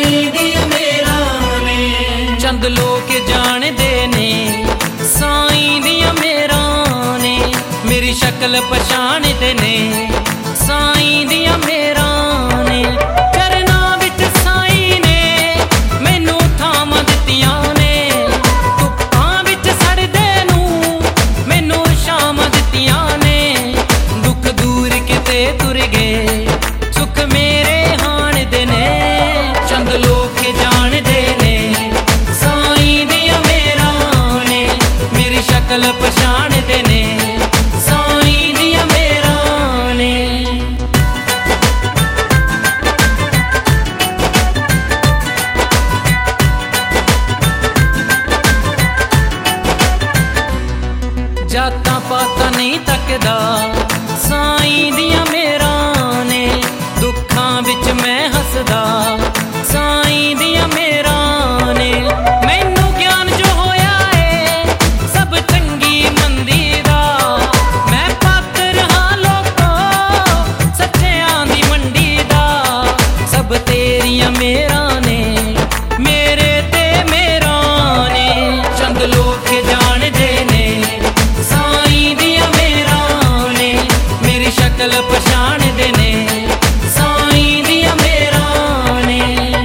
ਸਾਈਂ ਦੀਆਂ ਮੇਰਾਂ ਨੇ। ਚੰਦ ਲੋਕ ਜਾਣਦੇ ਨੇ ਸਾਈਂ ਦੀਆਂ ਮੇਰਾਂ ਨੇ, ਮੇਰੀ ਸ਼ਕਲ ਪਛਾਣਦੇ ਨੇ ਸਾਈਂ ਦੀਆਂ ਮੇਰਾਂ ਨੇ। ਚਰਨਾਂ ਵਿੱਚ ਸਾਈਂ ਨੇ ਮੈਨੂੰ ਥਾਵਾਂ ਦਿੱਤੀਆਂ ਨੇ, ਧੁੱਪਾਂ ਵਿੱਚ ਸੜਦੇ ਨੂੰ ਮੈਨੂੰ ਛਾਵਾਂ ਦਿੱਤੀਆਂ ਨੇ। ਦੁੱਖ ਦੂਰ ਕਿਤੇ ਤੁਰ ਗਏ ਸੁੱਖ ਮੇਰੇ ਹਾਣਦੇ ਨੇ। ਚੰਦ ਲੋਕ ਜਾਣਦੇ ਨੇ ਸਾਈਂ ਦੀਆਂ ਮੇਰਾਂ ਨੇ, ਮੇਰੀ ਸ਼ਕਲ ਪਛਾਣਦੇ ਨੇ ਸਾਈਂ ਦੀਆਂ ਮੇਰਾਂ ਨੇ। ਜਾਤਾਂ ਪਾਤਾਂ ਨਹੀਂ ਤੱਕਦਾ ਸਾਈਂ ਦੀਆਂ ਮੇਰਾਂ ਨੇ, ਦੁੱਖਾਂ ਵਿੱਚ ਮੈਂ ਹੱਸਦਾ ਸਾਈਂ ਦੀਆਂ ਮੇਰਾਂ ਨੇ। ਮੈਨੂੰ ਗਿਆਨ ਜੋ ਹੋਇਆ ਏ ਸਭ ਚੰਗੀ ਮੰਦੀ ਦਾ, ਮੈਂ ਪਾਤਰ ਹਾਂ ਲੋਕੋ ਸੱਚਿਆਂ ਦੀ ਮੰਡੀ ਦਾ। ਸਭ ਤੇਰੀਆਂ ਮੇਰਾਂ ਨੇ ਮੇਰੇ ਤੇ ਮੇਰਾਂ ਨੇ। ਚੰਦ ਲੋਕ ਜਾਣਦੇ ਨੇ ਸਾਈਂ ਦੀਆਂ ਮੇਰਾਂ ਨੇ, ਮੇਰੀ ਸ਼ਕਲ ਪਛਾਣਦੇ ਨੇ ਸਾਈਂ ਦੀਆਂ ਮੇਰਾਂ ਨੇ।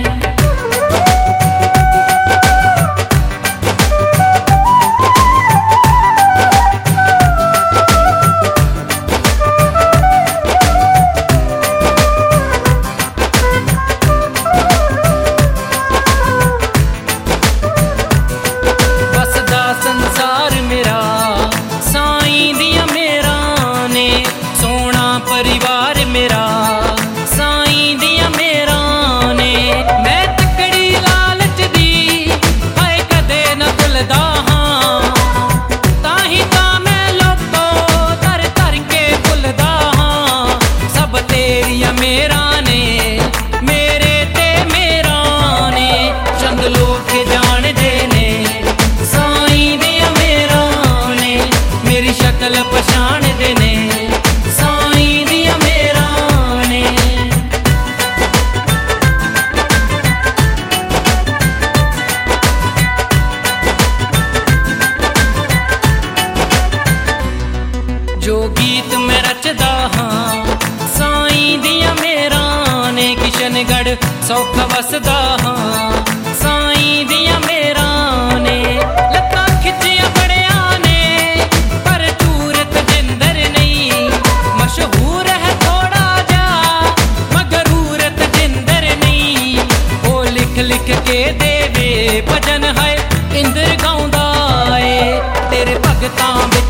ਵਸਦਾ ਸੰਸਾਰ ਮੇਰਾ ਸਾਈਂ ਦੀਆਂ ਮੇਰਾਂ ਨੇ, ਸੋਹਣਾ ਪਰਿਵਾਰ ਮੇਰਾ ਸਾਈਂ ਦੀਆਂ ਮੇਰਾਂ ਨੇ। ਮੈਂ ਤਕੜੀ ਲਾਲਚ ਦੀ ਹਾਏ ਕਦੇ ਨਾ ਭੁੱਲਦਾ ਹਾਂ, ਤਾਂ ਹੀ ਤਾਂ ਮੈਂ ਲੋਕੋ ਧਰ ਧਰ ਕੇ ਭੁੱਲਦਾ ਹਾਂ। ਸਭ ਤੇਰੀਆਂ ਮੇਰਾਂ ਨੇ ਮੇਰੇ ਤੇ ਮੇਰਾਂ ਨੇ। ਚੰਦ ਲੋਕ ਜਾਣਦੇ ਨੇ ਸਾਈਂ ਦੀਆਂ ਮੇਰਾਂ ਨੇ, ਮੇਰੀ ਸ਼ਕਲ ਪਛਾਣਦੇ ਨੇ ਸਾਈਂ ਦੀਆਂ ਮੇਰਾਂ ਨੇ। ਜੋ ਗੀਤ ਮੈਂ ਰਚਦਾ ਹਾਂ ਸਾਈਂ ਦੀਆਂ ਮੇਰਾਂ ਨੇ, ਕਿਸ਼ਨਗੜ੍ਹ ਸੌਖ ਵਸਦਾ ਹਾਂ ਸਾਈਂ ਦੀਆਂ ਮੇਰਾਂ ਨੇ। ਲੱਤਾਂ ਖਿੱਚੀਆਂ ਬੜਿਆਂ ਨੇ ਪਰ ਚੂਰਤ ਜਿੰਦਰ ਨਹੀਂ, ਮਸ਼ਹੂਰ ਹੈ ਥੋੜਾ ਜਾ ਮਗਰੂਰਤ ਜਿੰਦਰ ਨਹੀਂ। ਉਹ ਲਿਖ ਲਿਖ ਕੇ ਦੇਵੇ ਭਜਨ ਹੈ ਇੰਦਰ ਗਾਉਂਦਾ ਏ, ਤੇਰੇ ਭਗਤਾਂ